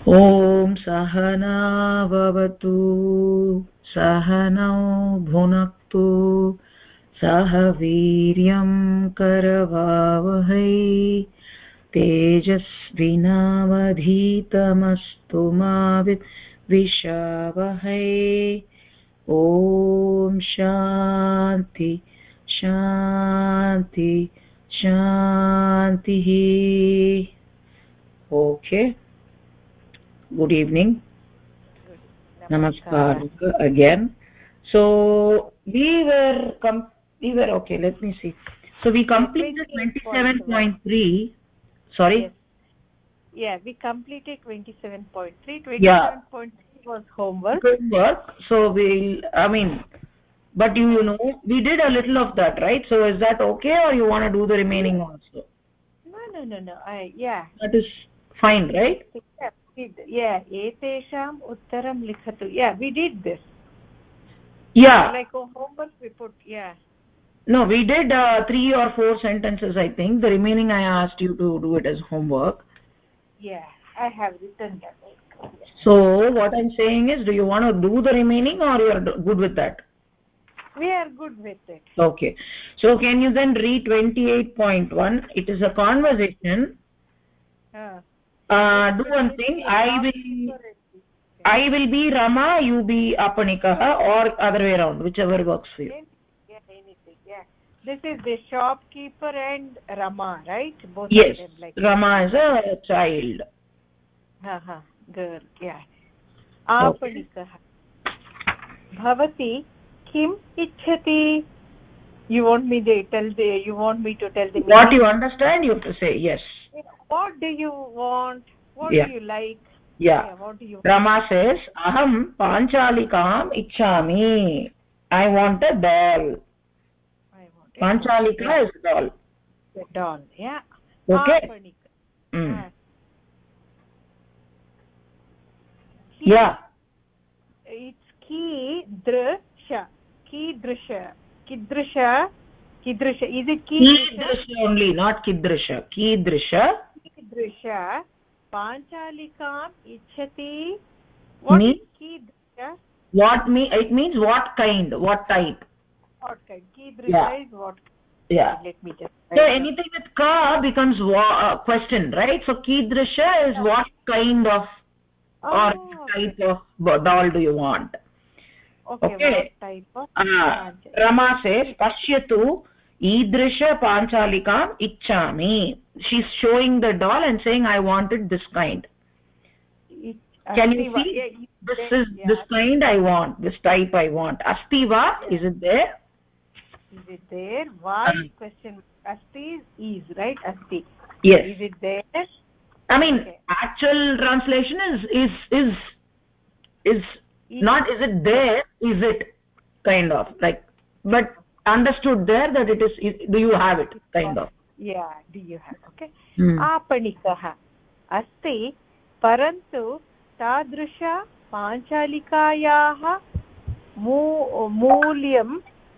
ॐ सहनाववतु सहनौ भुनक्तु सह वीर्यं करवावहै तेजस्विनावधीतमस्तु मा विद्विषावहै ॐ शान्ति शान्ति शान्तिः okay good evening namaskar again so we were okay let me see so we completed 27.3 sorry yes. Yeah, we completed 27.3. 27.3 was homework so but you know we did a little of that, right? So is that okay, or you want to do the remaining also? No, that is fine, right? etesham uttaram likhatu. Yeah, we did this. Yeah, like homework we put. Yeah, no, we did 3 or 4 sentences, I think. The remaining I asked you to do it as homework. Yeah, I have written that. So what I'm saying is, do you want to do the remaining, or you are good with that? We are good with it. Okay, so can you then read 28.1? It is a conversation. Do one thing. I will be Rama, you be Apanika, or other way around, whichever works for you. Anything. Yeah, this is the shopkeeper and Rama, right? Both yes, of them, like Rama is a child. Girl. Yeah. Apanikah. Bhavati kim ichhati? You want me to tell the meaning? What you understand, you have to say yes. What do you want? What do you like? Yeah. What do you Rama says aham panchalikam ichhami. I want a doll. Panchalika is doll. Doll. Yeah. Okay. Apanika. Yeah, it's kidrisha. Is it kidrisha only, not kidrisha? Kidrisha panchalikam ichhati. What is kidrisha? It means what kind, what type. Kidrisha is what? Yeah, let me just so anything with ka becomes question, right? So kidrisha is what kind of or type of doll do you want? Okay. What type of Rama says pashyatu idrisha panchalikam ichhami. She's showing the doll and saying I wanted this kind. Can you see? This kind I want, this type I want. Asti va? Is it there? Why question? Asti is right. Asti. Yes. Is it there? I mean, actual translation is not is it there, is it kind of like, but understood there that it is do you have it kind of. Yeah, do you have? Okay. Apanikah asti parantu tadrisha panchalikayah moolyam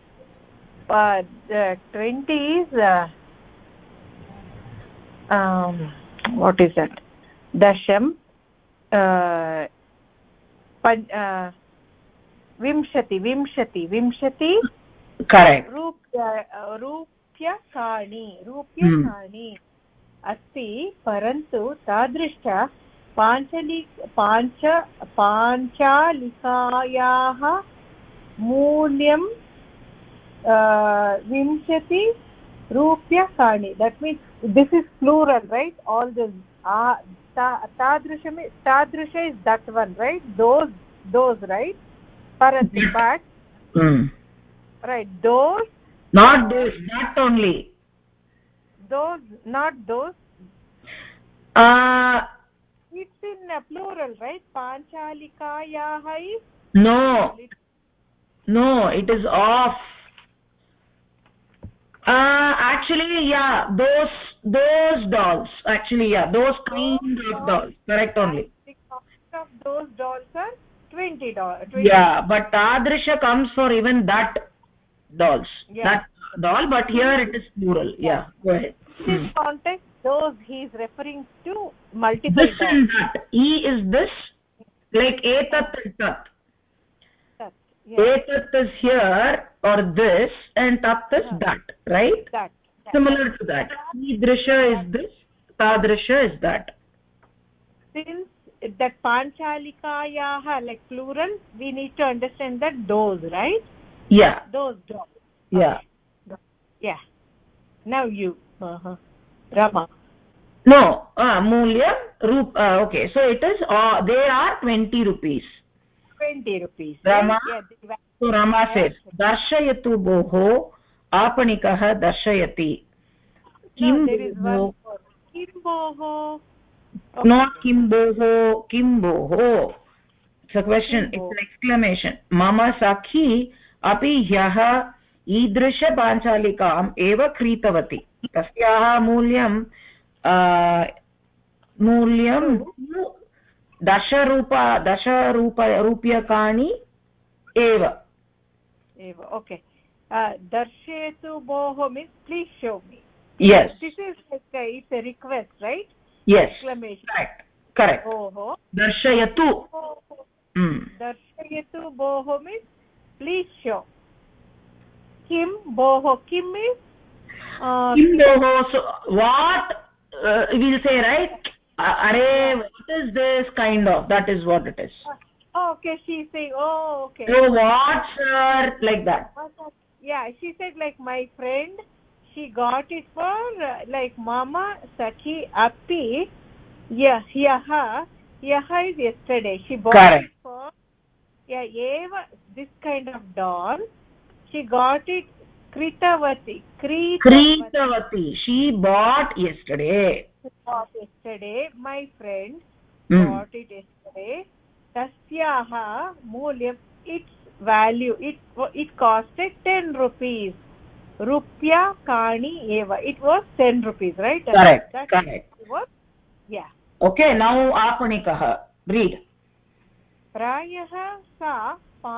20 is what is that? Dasham vimshati correct. रूप्यकाणि अस्ति परन्तु तादृश पाञ्चालिकायाः मूल्यं 20 रूप्यकाणि. That means this is plural, right? All this tadrisha is that one, right? Those right? Parantu, but right, those not those, not only those, not those. It's in plural, right? Panchalikayah is no, it is of. Actually, yeah, those dolls. Actually, yeah, those kind of dolls. Correct only. The cost of those dolls are $20. Yeah, but tadrisha comes for even that dolls. That doll, but here it is plural. Yeah, go ahead. In this context, those he is referring to multiple this and that. E is this, like etat and tat. Tat, yeah. Etat is here or this, and tat is that, right? That. Similar to that. Idrisha is this, tadrisha is that. Since that Panchalikayaha, like plural, we need to understand that those, right? Yeah. Those dolls. Yeah. Okay. Yeah. Now you, Rama. No, Mulyam, okay. So it is, they are 20 rupees. 20 rupees. Rama, Yeah, so Rama says, Darshayatu boho, Apanikah darshayati. No, there is one more. Kim boho. Not kim boho, kim boho. It's a question, it's an exclamation. Mama sakhi api hyaha idrisha panchalikam eva kritavati. Tasyaha मूल्यं दशरूप्यकाणि एव. Okay. Darshayatu boho means please show me. Yes. This is like it's a request, right? Yes. Exclamation. Correct. Boho. Darshayatu. Darshayatu boho means please show. Kim boho. Kim means Kim boho. So what we'll say, right? Arey, what is this kind of? That is what it is. Okay, she's saying, okay. So what, sir? Like that. Yeah, she said like my friend, she got it for like Mama Sakhi Api. Yeah, yaha is yesterday. She bought it for Eva, this kind of doll. She got it Kritavati. She bought yesterday. My friend bought it yesterday. Tasyaha mulyam, its value, it costed 10 rupees. Rupya kani eva. It was 10 rupees, right? Correct. Yeah. Okay, now Apanikah. Read. Prayah sa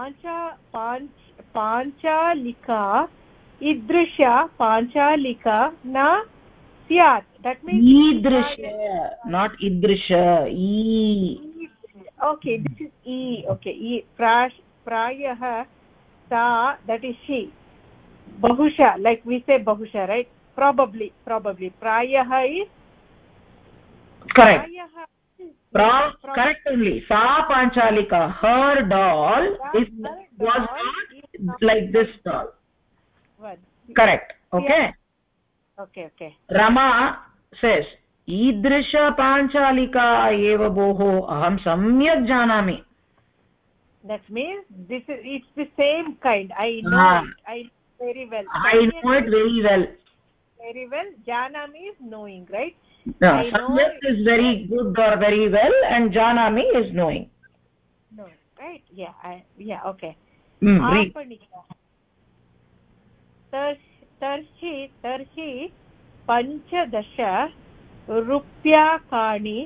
panchalika idrisha panchalika na syat. That means idrisha, not idrisha. Okay, this is e. Okay, prayah sa, that is she. Bahusha, like we say bahusha, right? Probably. Prayah is correct. Correct only. Sa panchalika, her doll was not like this doll. Correct. Okay. Okay. Rama says, idrisha panchalika eva boho aham samyak janami. That means it's the same kind. I know it. I know very well. I know it very well. Very well. Janami is knowing, right? Samyak is very good or very well, and janami is knowing. No, right? Yeah. Okay. Read. Tarhi panchadasha ruप्यकाणि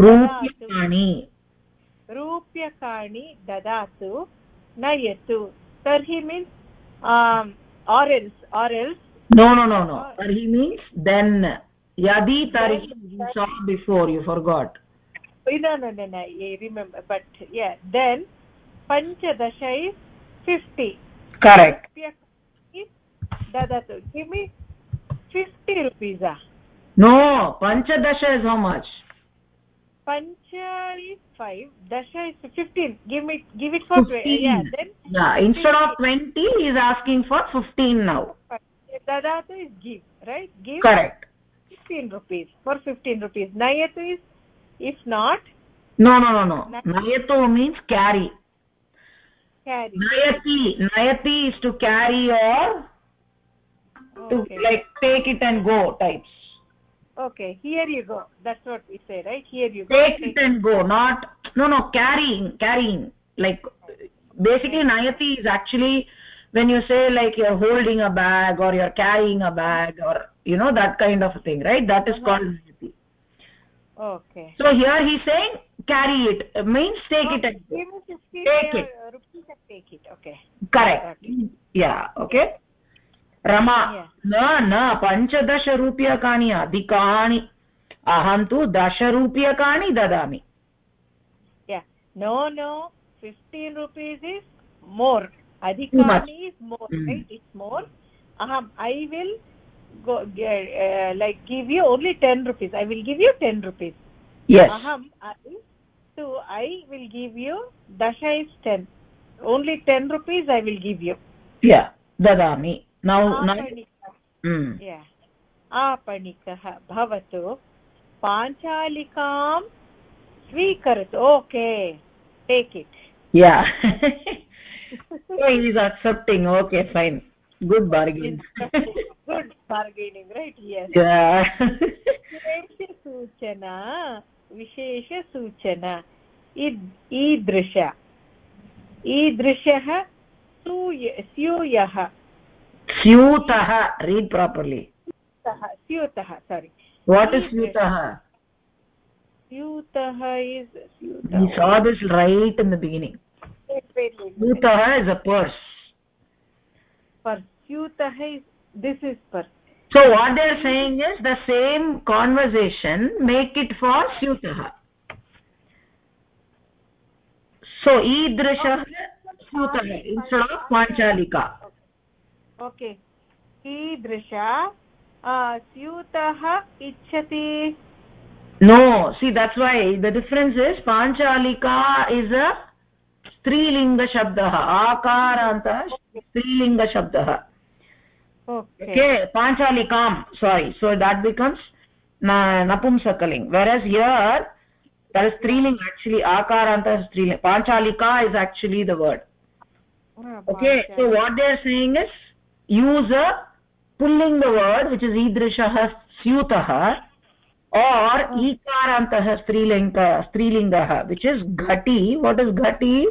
dadatu nayatu. Tarhi means or else. No. Tarhi means then. Yadi tarhi you saw before, you forgot. No, I remember. But yeah, then panchadasha is 50. Correct. Dadatu. Give me 50 rupees. No, panchadasha is how much? Pancha is 5, dasha is 15. Give it for 20. Yeah, then. Yeah, instead of 20, he is asking for 15 now. Dadatu is give, right? Give. Correct. 15 rupees. For 15 rupees. Nayatu is if not. No. Nayatu means carry. Nayati is to carry or to like take it and go types. Okay, here you go. That's what we say, right? Here you go. Take it and go, not carrying. Like basically nayati is actually when you say like you're holding a bag or you're carrying a bag or that kind of a thing, right? That is called nayati. Okay. So here he's saying carry it, means take it and go. Take it. Take it. Okay. Correct. Yeah. Okay. Rama. Na panchadasha ruप्यकाणि अधिकानि. aham tu 10 रूप्यकाणि dadami. Yeah, no, 15 rupees is more. Too much. Adhikani is more, right? It's more. I will go like give you only 10 rupees. I will give you 10 rupees. Yes. I will give you dasha is 10. Only 10 rupees I will give you. Yeah, dadami. Now yeah. Apanikah bhavatu panchalikam svikaratu. Okay, take it. Yeah. So he is accepting. Okay, fine. Good bargain. Good bargaining, right? Yes. Yeah. विशेष सूचना ईदृश ईदृशः स्यूयः स्यूतः. Read properly. स्यूतः. Sorry. What is स्यूतः? स्यूतः is We saw this right in the beginning. Syutah is a purse. Syutah is, this is purse. So what they are saying is the same conversation, make it for Syutah. So idrishah Syutah instead of Panchalika. Okay. Idrisha Syutah ichhati. No, see, that's why the difference is Panchalika is a strilinga shabdah, akarantah strilinga shabdah. Okay, Panchalikam, sorry, so that becomes napumsakaling, whereas here that is striling, actually akarantah striling. Panchalika is actually the word. Okay, so what they are saying is use a pullinga word which is idrishah syutah, or ikarantah strilinga which is ghati. What is ghati?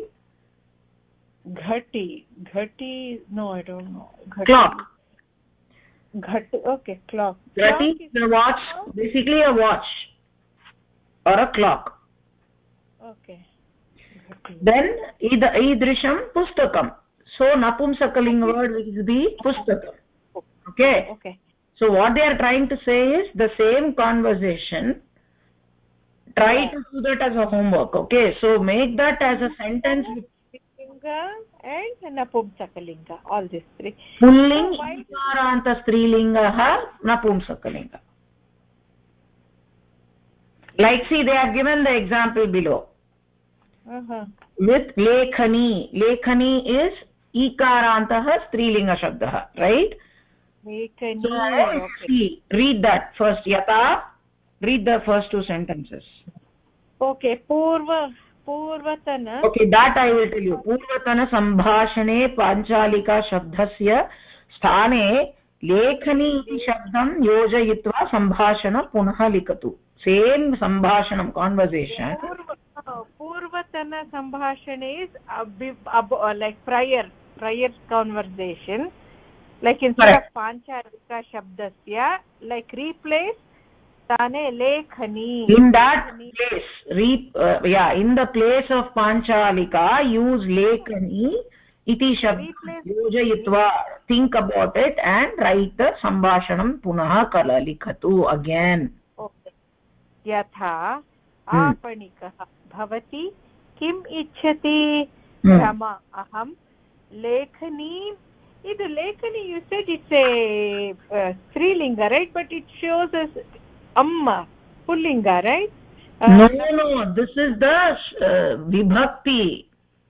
Ghati, no, I don't know. Ghati. Clock. Ghati, okay, clock. Ghati is a watch, basically a watch or a clock. Okay. Ghati. Then idrisham pustakam, so napumsakaling word will be pustakam. Okay. So what they are trying to say is the same conversation, try to do that as a homework. Okay, so make that as a sentence with Linga and napumsakalinga, all these three. pulling ikaranta strilinga napumsakalinga. Like, see, they have given the example below. With lekhani. Lekhani is ikarantah strilinga shabdah, right? Lekhani. So, see, read that first. Yata, read the first two sentences. Okay, पूर्वतन. Okay, that I will tell you. पूर्वतन सम्भाषणे पाञ्चालिका शब्दस्य स्थाने लेखनी इति शब्दं योजयित्वा सम्भाषणं पुनः लिखतु. Same सम्भाषणं, conversation. पूर्वतन सम्भाषणे is like prior conversation, like instead of panchalika shabdasya, like replace tane lekhani. In that place, in the place of panchalika, use lekhani iti shabda yojayitva. Think about it and write the sambhashanam punah kala likhatu again. Okay. Yatha आपणिकः भवती किम् इच्छति? Rama aham lekhani. Idu lekhani, you said it's a strilinga, right? But it shows as amma pullinga, right? No, this is the vibhakti.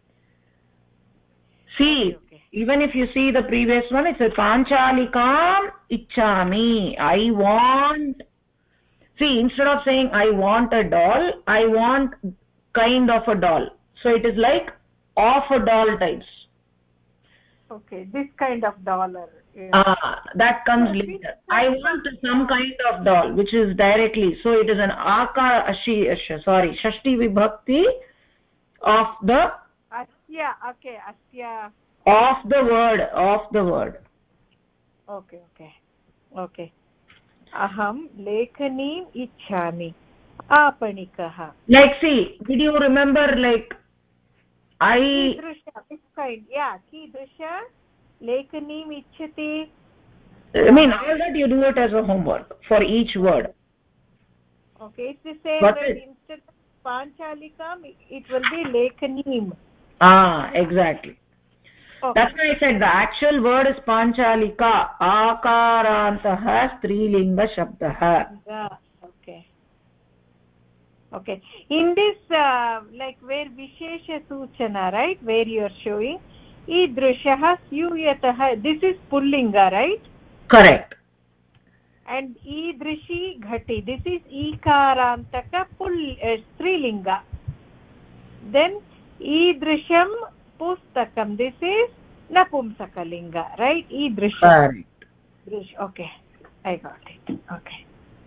See, even if you see the previous one, it's a panchalikam ichchami. I want. See, instead of saying I want a doll, I want kind of a doll. So it is like of a doll types. Okay, this kind of dollar. That comes later. I want some kind of doll, which is directly. So it is an shashti vibhakti of the asya. Okay, asya. Of the word. Okay. Aham lekhanim ichchami. Apanikah. Like, see, did you remember, like, Kidrisha, this kind. Yeah, kidrisha lekhanim ichchati. I mean, all that you do it as a homework for each word. Okay, it's the same Got way. it? Instead of Panchalikam, it will be Lekanim. Exactly. Okay. That's why I said the actual word is Panchalika. Akarantah strilinga shabdah. Yeah. Okay. Okay. In this, like where Vishesha Suchana, right? Where you are showing, Idrushah Syuyatah. This is Pullinga, right? Correct. And Idrishi Ghati. This is Ikarantaka Strilinga. Then Idrisham Pustakam. This is Napumsakalinga, right? Idrisham. Correct. Okay. I got it. Okay.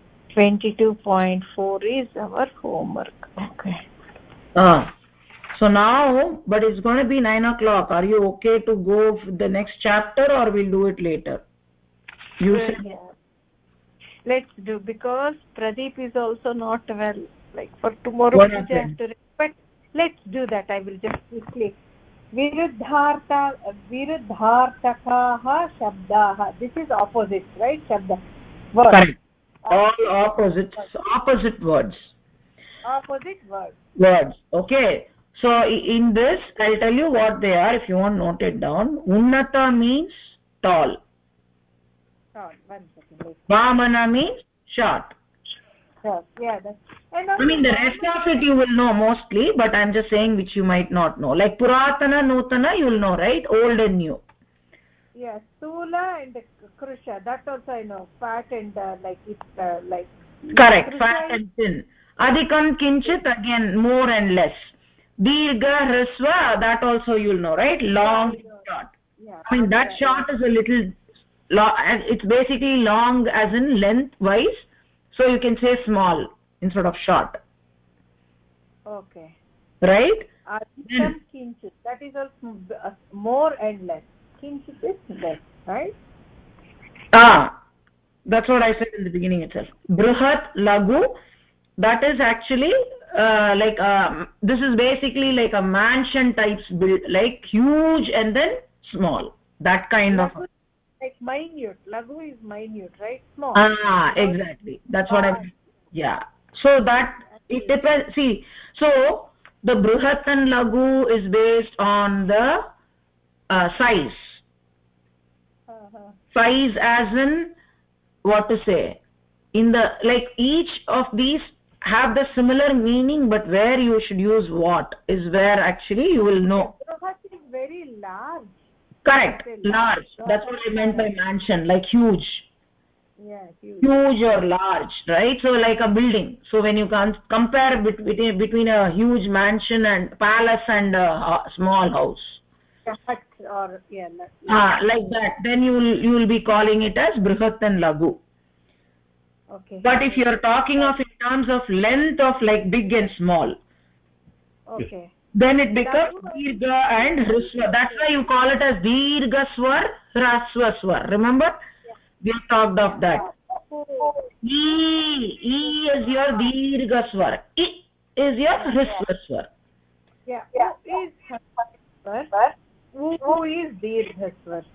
22.4 is our homework. Okay. So now, but it's going to be 9 o'clock. Are you okay to go for the next chapter, or we'll do it later? You said. Yeah. Let's do, because Pradeep is also not well. Like for tomorrow, What we have to. But let's do that. I will just quickly. Viruddhartakaha shabdaha. This is opposite, right? Shabda. Word. Correct. All opposite words. Opposite words. Words. Okay. So in this, I'll tell you what they are. If you want, note it down. Unnata means tall. One second. Vamana means short. Yeah. And I mean, the rest of it you will know mostly, but I'm just saying which you might not know. Like Puratana, Nutana, you will know, right? Old and new. Yeah, Stula and Krusha. That also I know. Fat and like it's like. Correct. Fat and thin. Adhikam, Kinchit, again more and less. Dirgha, Hrisva, that also you'll know, right? Long and short. Yeah. I mean, that short is a little long, and it's basically long as in lengthwise, so you can say small instead of short. Okay. Right? Adhikam Kinchit. That is also more and less. Kinchit is less, right? That's what I said in the beginning itself. Bruhat, Lagu, that is actually this is basically like a mansion types build, like huge and then small. That kind Lagu, of. like minute. Lagu is minute, right? Small. Exactly. That's what I. Yeah. So that it depends. See, so the Bruhat and Lagu is based on the size. Size as in what to say, in the like each of these have the similar meaning, but where you should use what is where actually you will know. Bruhat is very large. Correct. Large. That's what I meant by mansion, like huge. Yeah, huge or large, right? So like a building. So when you compare between a huge mansion and palace and a small house, or like that, then you will be calling it as Brihat and Lagu. Okay. But if you are talking of in terms of length of like big and small, okay, then it becomes Dirgha and Hrisva. That's why you call it as Dirgha Swar, Hrasva Swar. Remember? We talked of that. E is your Dirgha Swar. I is your Hrisva Swar. Yeah. Who is Dirgha Swar?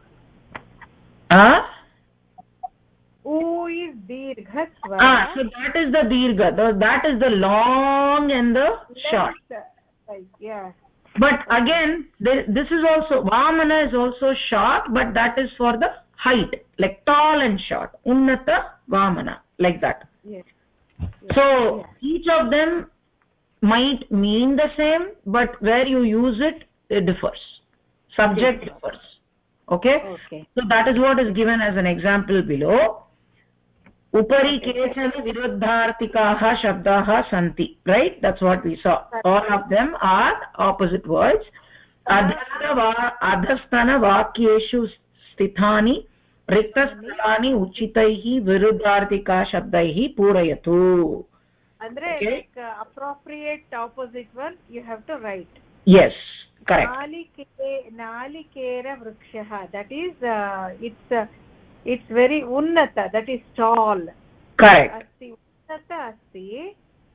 Who is Dirgha Swar? So that is the Dirgha. That is the long and the short. Yeah. But again, this is also, Vamana is also short, but that is for the height, like tall and short. Unnata, Vamana, like that. Yes. So each of them might mean the same, but where you use it, it differs. Subject differs. Okay? So that is what is given as an example below. Upari kechana viruddhartikaah shabdaah santi. Right? That's what we saw. All of them are opposite words. Adhasthana vakyeshu sthithani riktasthalani uchitaihi viruddhartika shabdaihi purayatu. Andre, like appropriate opposite one you have to write. Yes, correct. Nalikera vrikshaha. That is it's very unnata. That is tall. Correct. Asti unnata asti.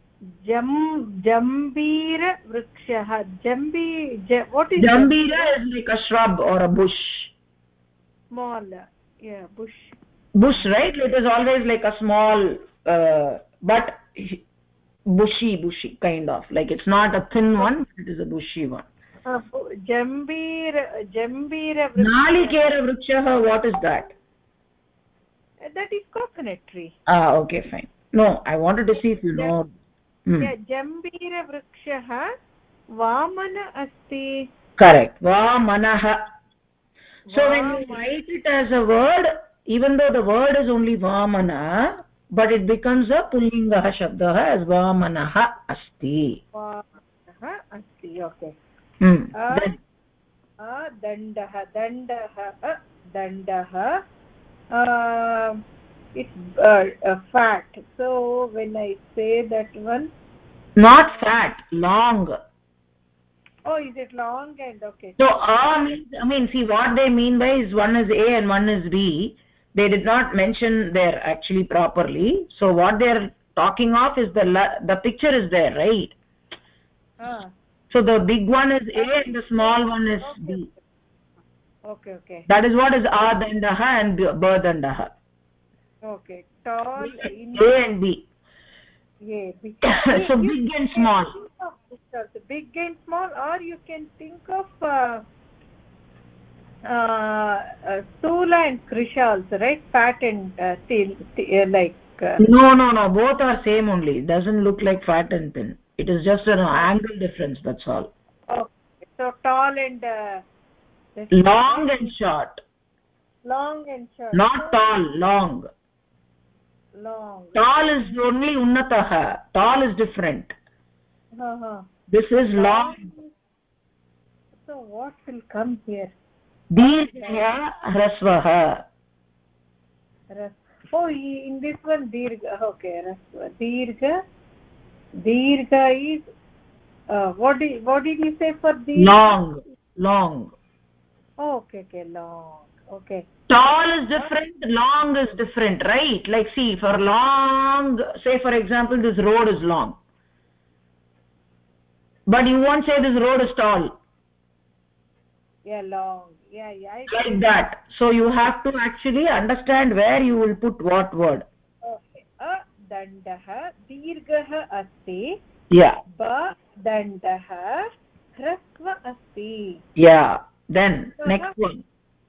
Jambira vrikshaha. What is Jambira? Is like a shrub or a bush. Small. Bush. Bush, right? It is always like a small, but bushy kind of, like it's not a thin one, it is a bushy one. Jambira Nalikera vrukshah, what is that? That is coconut tree. Okay, fine. No, I wanted to see if you know. Yeah, Jambira vrukshah Vamana asti. Correct. Vamanah. So when you write it as a word, even though the word is only Vamana, but it becomes a Pullinga Shabdah as Vamanah asti. Vamanah asti, okay. Dandah. It's fat. So when I say that one. Not fat, long. Oh, is it long and okay. So means, I mean, see what they mean by is one is A and one is B. They did not mention there actually properly. So what they're talking of is the picture is there, right? So the big one is A and the small one is B. Okay. That is what is Adandaha and Badandaha. Okay. Tall A and B. Yeah, B. So big and small. Big and small, or you can think of Stula and Krisha also, right? Fat and thin, like. No. Both are same only. It doesn't look like fat and thin. It is just an angle difference. That's all. Okay. So tall and long and short. Long and short. Not tall. Long. Tall is only unnatah. Tall is different. This is long. So what will come here? Dirghah hrasvah. Oh, in this one dirgha. Okay, hrasva. Dirgha is what did you say for dirgha? Long. Oh, okay, long. Okay. Tall is different, long is different, right? Like see, for long, say for example, this road is long. But you won't say this road is tall. Yeah, long. Yeah. Like that. So you have to actually understand where you will put what word. Okay. Dandah dirghah asti. Yeah. Ba dandah hrasva asti. Yeah. Then next one.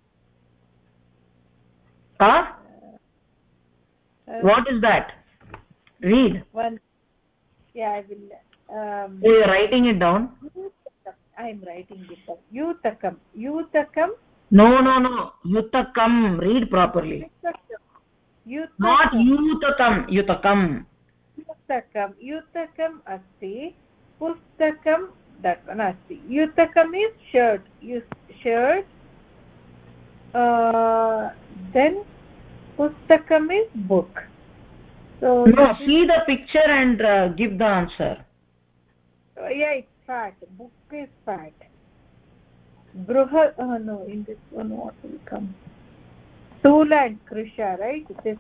What is that? Read. One. Yeah, I will. So you're writing it down? I am writing it down. Yutakam. No. Yutakam. Read properly. Not yutakam. Yutakam asti. Pustakam. That one asti. Yutakam is shirt. Shirt. Then pustakam is book. So no, see the picture and give the answer. Yeah, it's fat. Book is fat. Bruha. No, in this one what will come? Stula and Krisha, right? This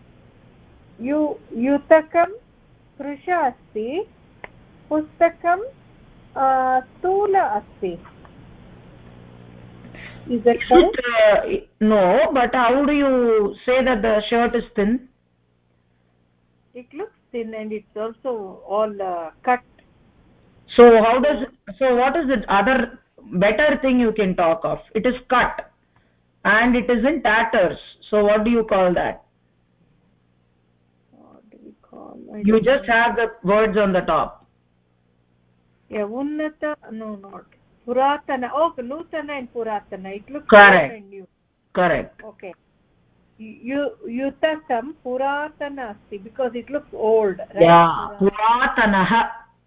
Yutakam Krisha asti. Pustakam Stula asti. Is that correct? No, but how do you say that the shirt is thin? It looks thin and it's also all cut. So what is the other better thing you can talk of? It is cut and it is in tatters. So what do you call that? What do we call? You just have the words on the top. Yeah, unnata. No, not puratana. Oh, nutana and puratana. It looks correct old and new. Correct. Okay. Yutakam puratana asti because it looks old, right? Yeah, puratanah.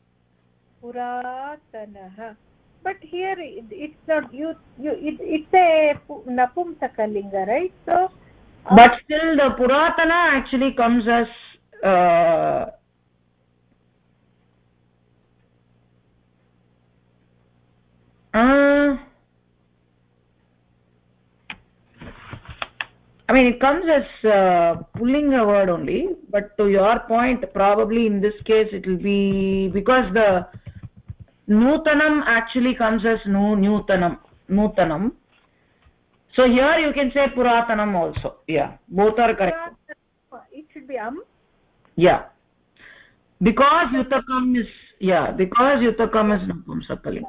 But here it's not it's a napumsakalinga, right? So but still the puratana actually comes as I mean it comes as pulling a word only, but to your point probably in this case it will be because the nutanam actually comes as nutanam. So here you can say puratanam also. Yeah, both are correct. It should be Yeah. because yutakam is because yutakam is napumsakaling.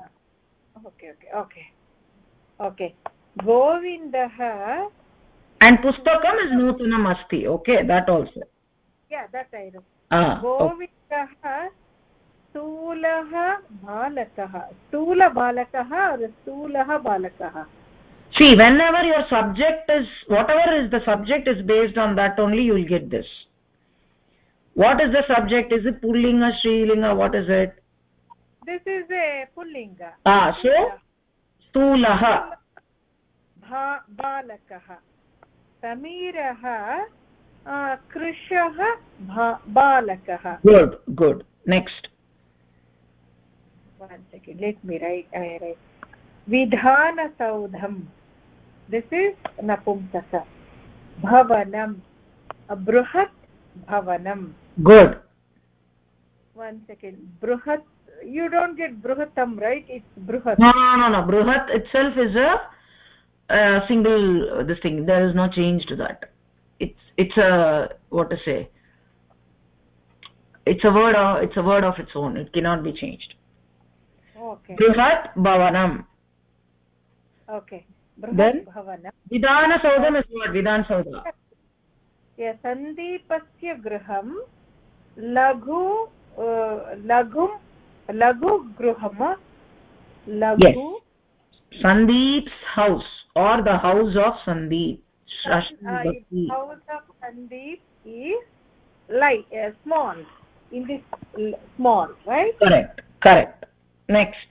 Okay govindah and pustakam is nutanam asti. Okay, that also. that I know. Govindah sthulah balakah. Sthula balakah or sthulah balakah? See, whenever your subject is, whatever is the subject is based on that only you will get this. What is the subject? Is it pullinga, strilinga? What is it? This is a pullinga. So sthulah balakah. Samirah krishah balakah. Good. Next. One second, let me write. I write vidhana saudham. This is napumsaka. Bhavanam, bruhat bhavanam. Good. One second, bruhat, you don't get bruhatam, right? It's bruhat. No. Bruhat itself is a single this thing. There is no change to that. It's a, what to say, it's a word of its own. It cannot be changed. Okay. Bruhat bhavanam. Okay. Then vidhana saudham is what? Vidhan saudha. Sandeepasya graham laghu gruham. Yes. Sandeep's house or the house of Sandeep. House of Sandeep is small. In this small, right? Correct. Next.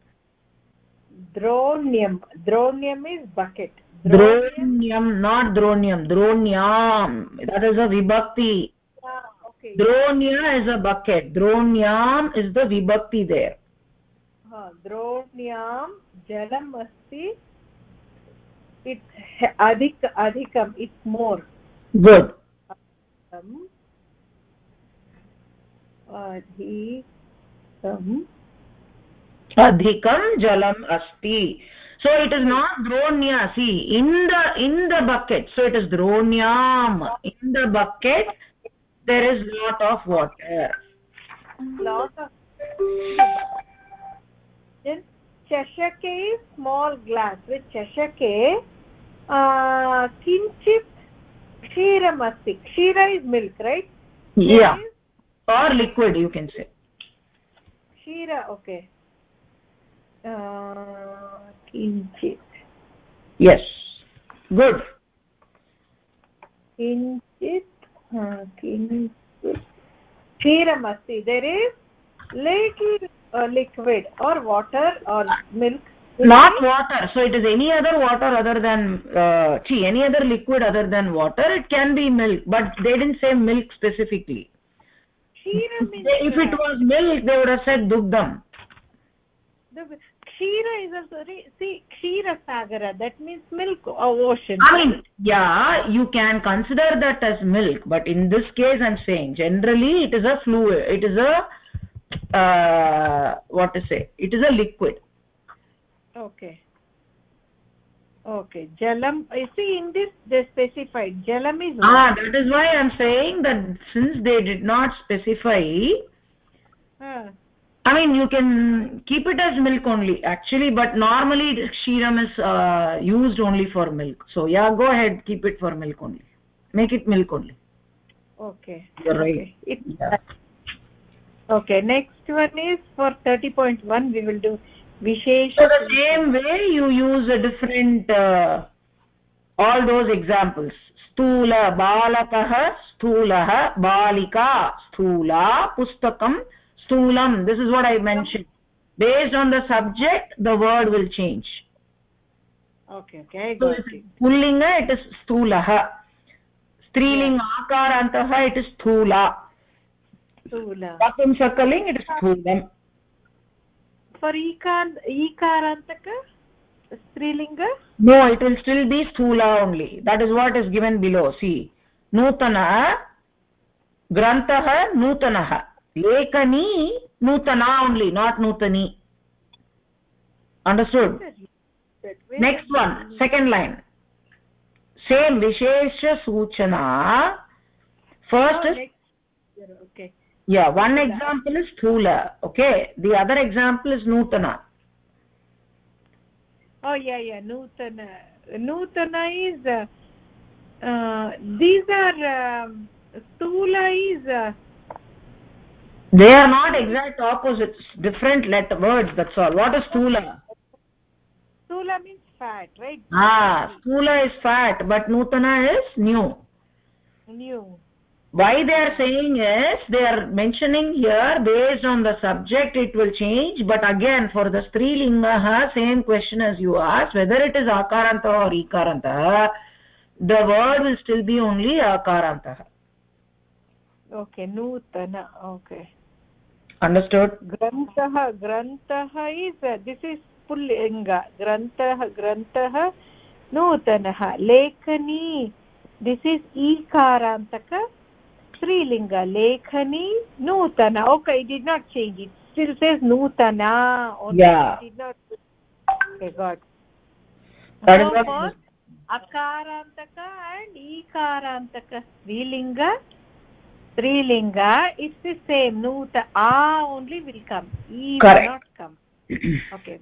Dronyam is bucket. Dronyam, not dronyam. Dronyam, that is a vibhakti. Okay. Dronya is a bucket. Dronyam is the vibhakti there. Dronyam jalam asti. It's adhikam. It's more. Good. Adhikam jalam asti. So it is not dronya. See, in the bucket, so it is dronyam. In the bucket there is lot of water. Then chashake is small glass. With chashake kinchit kshiram asti. Kshira is milk, right? Yeah. Or liquid, you can say. Kshira, okay. Kinchit. Yes. Good. Kinchit kshiram asti. There is little liquid or water or milk. Not water. So it is any other water other than any other liquid other than water. It can be milk, but they didn't say milk specifically. If it was milk, they would have said dugdam. Kshira is also, see, Kshira Sagara, that means milk ocean. I mean, yeah, you can consider that as milk, but in this case I'm saying generally it is a fluid, it is a what to say, it is a liquid. Okay, jalam, you see in this they specified jalam is water. That is why I'm saying that since they did not specify, I mean, you can keep it as milk only actually, but normally kshiram is used only for milk. So yeah, go ahead, keep it for milk only, make it milk only. Okay, you're right. Okay, next one is for 30.1 we will do Vishesha. So the same way you use a different all those examples. Stula balakah, sthulah balika, sthula pustakam, sthulam. This is what I mentioned. Based on the subject, the word will change. Okay, I got it. Pullinga, it is sthulah. Strilinga akarantah, it is sthula. Napumsakaling, it is sthulam. For ikarantaka, strilinga? No, it will still be sthula only. That is what is given below. See, nutana, grantah, nutanah. Lekani, nutana only, not nutani. Understood? Next one, second line. Same Vishesha Suchana. First is... Okay. Yeah, one example is sthula. Okay, the other example is nutana. Oh yeah, nutana. Nutana is these are sthula is They are not exact opposites, different letter words, that's all. What is sthula? Sthula means fat, right? Sthula is fat, but nutana is new. Why they are saying is, they are mentioning here, based on the subject it will change, but again for the strilinga, same question as you asked, whether it is akaranta or ikaranta, the word will still be only akaranta. Okay, nutana. Okay, understood? Grantah is this is pullinga. Grantah nutanaha. Lekhani, this is ikarantaka strilinga. Lekhani nutana. Okay, it did not change, it still says nutana only. Yeah, it did not. Okay, got that is so what for akarantaka and ikarantaka strilinga, it's the same. Nuta only will come, e will not come. Okay,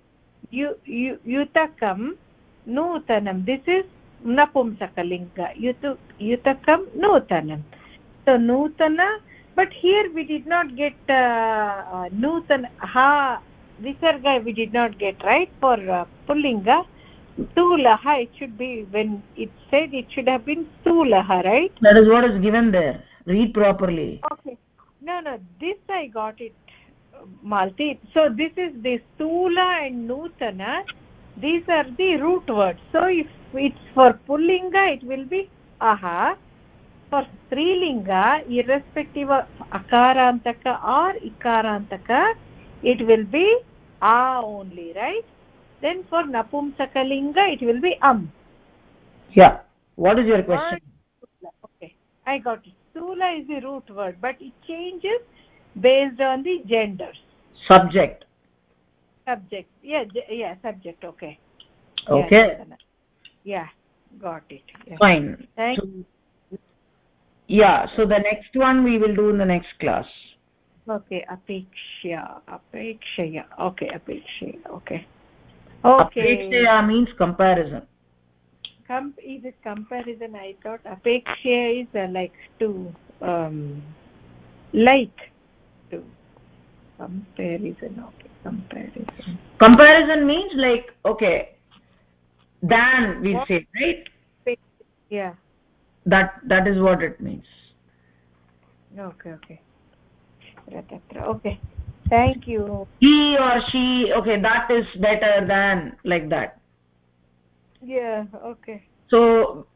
yutakam nutanam, this is napumsakalinga. Yutakam nutanam. So nutana, but here we did not get nutana visarga, we did not get, right? For pullinga stulaha, it should be, when it said, it should have been stulaha, right? That is what is given there. Read properly. Okay, no, this I got it, Malti. So this is the stula and nutana, these are the root words. So if it's for pullinga, it will be aha. For strilinga, irrespective of akarantaka or ikarantaka, it will be a only, right? Then for napumsakalinga, it will be Yeah, what is your question? Okay, I got it. Stula is the root word, but it changes based on the genders. Subject. Yeah, subject. Okay. Yeah, got it. Yeah. Fine. Thanks. So the next one we will do in the next class. Okay, apekshaya. Okay, apekshaya. Okay. Apekshaya means comparison. Is it comparison? I thought apekshaya is like to like to comparison. Okay, comparison means like, okay, than we'll say, right? Yeah, that is what it means. Okay, okay, thank you. He or she, okay, that is better than, like that. Yeah, okay. So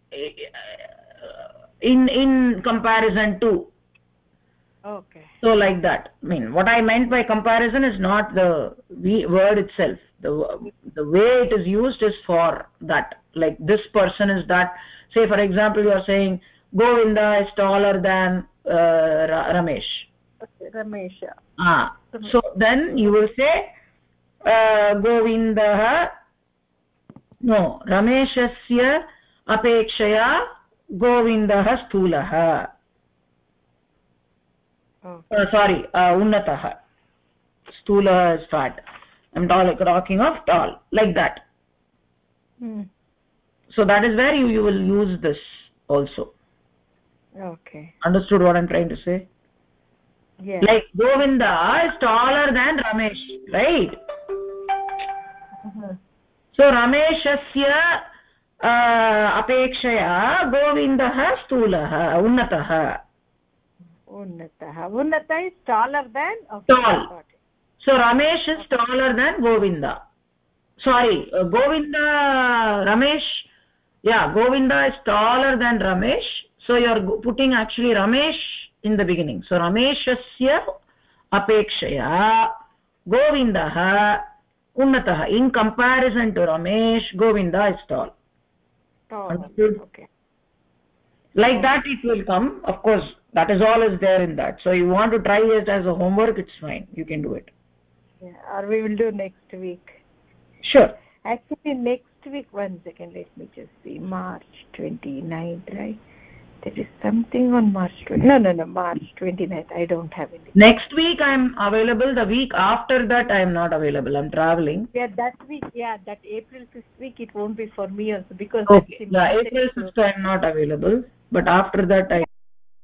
in comparison to. Okay. So like that. I mean, what I meant by comparison is not the word itself. The way it is used is for that. Like, this person is that. Say for example, you are saying Govinda is taller than Ramesh. Okay, Ramesh. So then you will say Govindah, no, Rameshasya apekshaya Govindah sthulah. Sorry, unnatah. Stula is fat. I'm talking of tall, like that. So that is where you will use this also. Okay. Understood what I'm trying to say? Yeah. Like Govinda is taller than Ramesh, right? So Rameshasya apekshaya Govindah sthulah, unnatah. Unnatah is taller than? Okay, tall. So Ramesh is taller than Govinda. Sorry, Govinda, Ramesh, Govinda is taller than Ramesh. So you are putting actually Ramesh in the beginning. So Rameshasya apekshaya Govindah unnatah. In comparison to Ramesh, Govinda is tall. Understood? Okay. Like that it will come. Of course, that is all is there in that. So you want to try it as a homework, it's fine. You can do it. Yeah, or we will do next week. Sure. Actually, next week, 1 second, let me just see. March 29th, right? There is something on March 20. No, March 29th. I don't have any. Next week I'm available. The week after that I am not available. I'm traveling. Yeah, that week. Yeah, that April 5th week it won't be for me also because okay. that's Yeah, April 5th I'm not available. But after that I.